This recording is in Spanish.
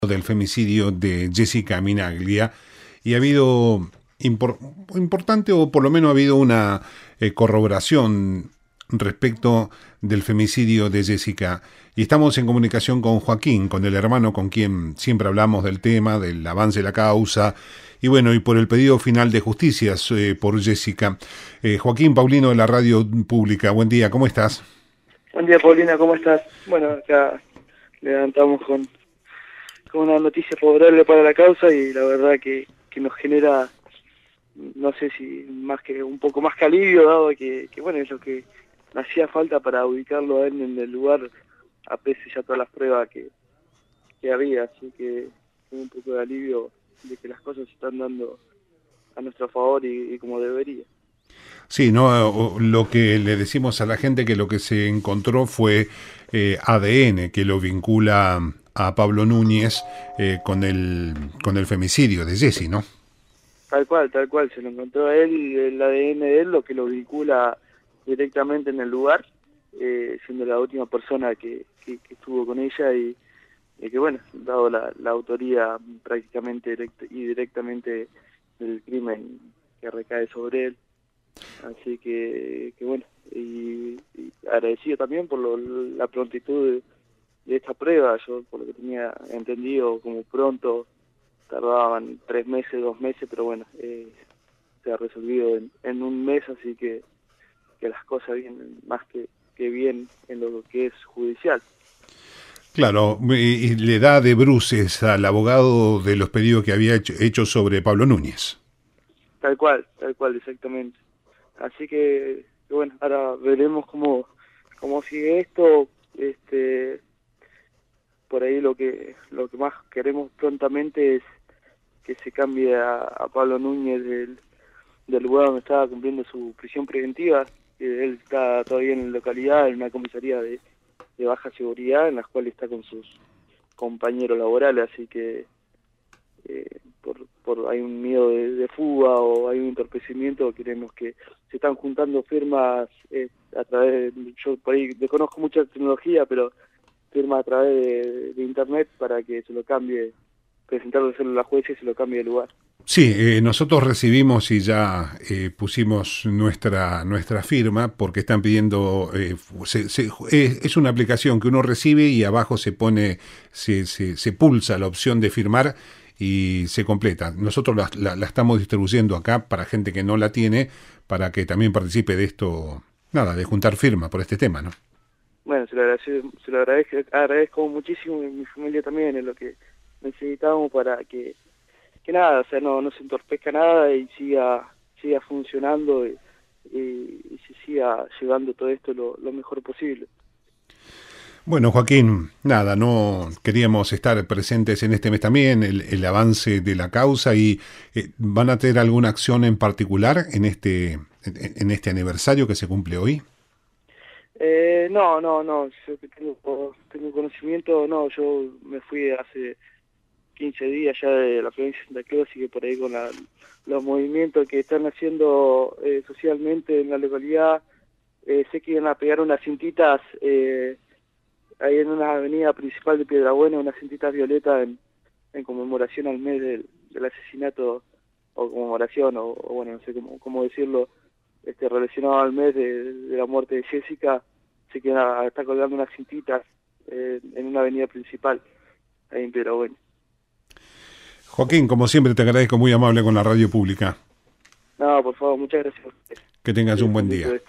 Del femicidio de Jessica Minaglia y ha habido importante, o por lo menos ha habido una corroboración respecto del femicidio de Jessica, y estamos en comunicación con Joaquín, con el hermano con quien siempre hablamos del tema, del avance de la causa y bueno, y por el pedido final de justicia por Jessica. Joaquín Paulino de la Radio Pública, buen día, ¿cómo estás? Buen día, Paulina, ¿cómo estás? Bueno, acá levantamos con una noticia favorable para la causa y la verdad que nos genera, no sé si más que un poco más que alivio, dado que bueno, es lo que hacía falta para ubicarlo a él en el lugar, a pesar ya todas las pruebas que había, así que un poco de alivio de que las cosas se están dando a nuestro favor y como debería. Sí, no, lo que le decimos a la gente, que lo que se encontró fue ADN que lo vincula a Pablo Núñez con el femicidio de Jessy, ¿no? Tal cual, se lo encontró a él y el ADN de él, lo que lo vincula directamente en el lugar, siendo la última persona que estuvo con ella y que bueno, dado la autoría prácticamente directamente del crimen que recae sobre él. Así que bueno, y agradecido también por la prontitud de esta prueba. Yo, por lo que tenía entendido, como pronto tardaban 3 meses, 2 meses, pero bueno, se ha resolvido en un mes, así que las cosas vienen más que bien en lo que es judicial. Claro, y le da de bruces al abogado de los pedidos que había hecho sobre Pablo Núñez. Tal cual, exactamente. Así que bueno, ahora veremos cómo sigue esto. Por ahí lo que más queremos prontamente es que se cambie a Pablo Núñez del lugar donde estaba cumpliendo su prisión preventiva. Él está todavía en la localidad, en una comisaría de baja seguridad, en la cual está con sus compañeros laborales, así que hay un miedo de fuga o hay un entorpecimiento. Queremos que se están juntando firmas a través yo por ahí desconozco mucha tecnología, pero firmas a través de internet para que se lo cambie, presentarlo a la jueza y se lo cambie de lugar. Sí, nosotros recibimos y ya pusimos nuestra firma, porque están pidiendo, es una aplicación que uno recibe y abajo se pone, se pulsa la opción de firmar y se completa. Nosotros la estamos distribuyendo acá para gente que no la tiene, para que también participe de esto, nada, de juntar firma por este tema, ¿no? Bueno, se lo agradezco muchísimo, y mi familia también, es lo que necesitamos para que nada, o sea, no se entorpezca nada y siga funcionando y se siga llevando todo esto lo mejor posible. Bueno, Joaquín, nada, no queríamos estar presentes en este mes también, el avance de la causa, y ¿van a tener alguna acción en particular en este aniversario que se cumple hoy? No, yo que tengo conocimiento, no, yo me fui hace 15 días ya de la provincia de Santa Cruz, así que por ahí con los movimientos que están haciendo socialmente en la localidad, sé que iban a pegar unas cintitas ahí en una avenida principal de Piedrabuena, unas cintitas violetas en conmemoración al mes del asesinato, o conmemoración, o bueno, no sé cómo decirlo, relacionado al mes de la muerte de Jessica. Sé que está colgando unas cintitas en una avenida principal ahí en Piedrabuena. Joaquín, como siempre te agradezco, muy amable con la Radio Pública. No, por favor, muchas gracias a usted. Que tengas Sí, un buen pendiente día. de esto.